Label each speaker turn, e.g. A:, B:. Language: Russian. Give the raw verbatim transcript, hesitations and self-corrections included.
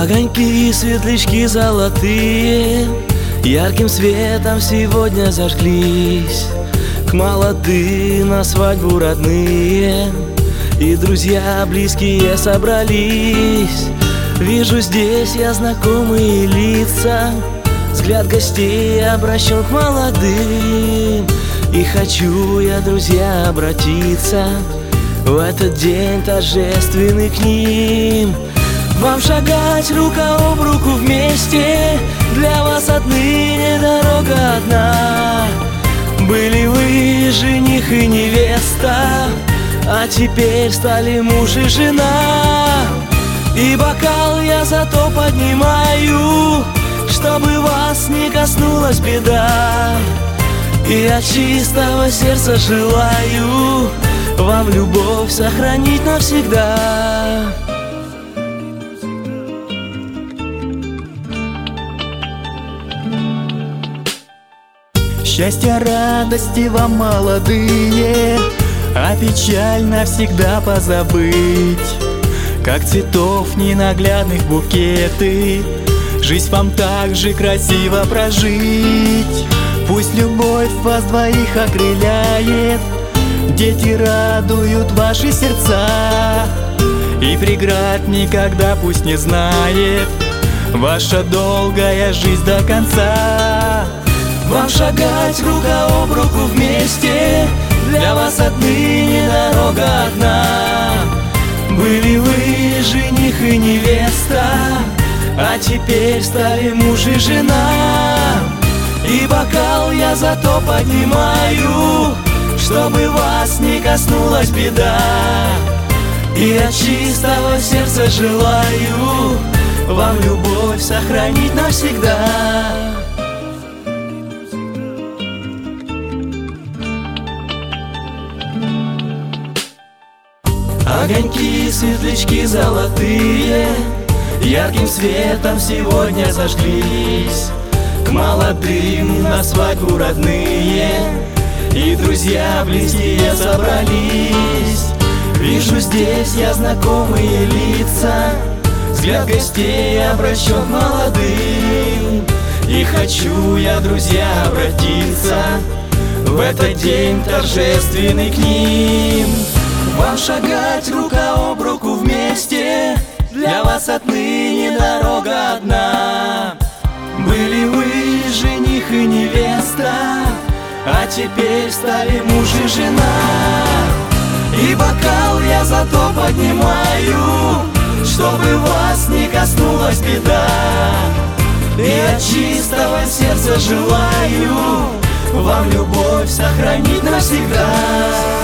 A: Огоньки и светлячки золотые ярким светом сегодня зажглись. К молодым на свадьбу родные и друзья близкие собрались. Вижу здесь я знакомые лица, взгляд гостей обращен к молодым. И хочу я, друзья, обратиться в этот день торжественный к ним. Вам шагать рука об руку вместе, для вас отныне дорога одна. Были вы жених и невеста, а теперь стали муж и жена. И бокал я зато поднимаю, чтобы вас не коснулась беда. И от чистого сердца желаю вам любовь сохранить навсегда.
B: Счастья, радости вам, молодые, а печаль навсегда позабыть. Как цветов ненаглядных букеты, жизнь вам так же красиво прожить. Пусть любовь вас двоих окрыляет, дети радуют ваши сердца. И преград никогда пусть не знает ваша долгая жизнь до конца.
A: Вам шагать рука об руку вместе, для вас отныне дорога одна. Были вы жених и невеста, а теперь стали муж и жена. И бокал я зато поднимаю, чтобы вас не коснулась беда. И от чистого сердца желаю вам любовь сохранить навсегда. Огоньки и светлячки золотые ярким светом сегодня зажглись. К молодым на свадьбу родные и друзья близкие собрались. Вижу здесь я знакомые лица, взгляд гостей обращен к молодым. И хочу я, друзья, обратиться в этот день торжественный к ним. Вам шагать рука об руку вместе, для вас отныне дорога одна. Были вы жених и невеста, а теперь стали муж и жена. И бокал я зато поднимаю, чтобы вас не коснулась беда. И от чистого сердца желаю вам любовь сохранить навсегда.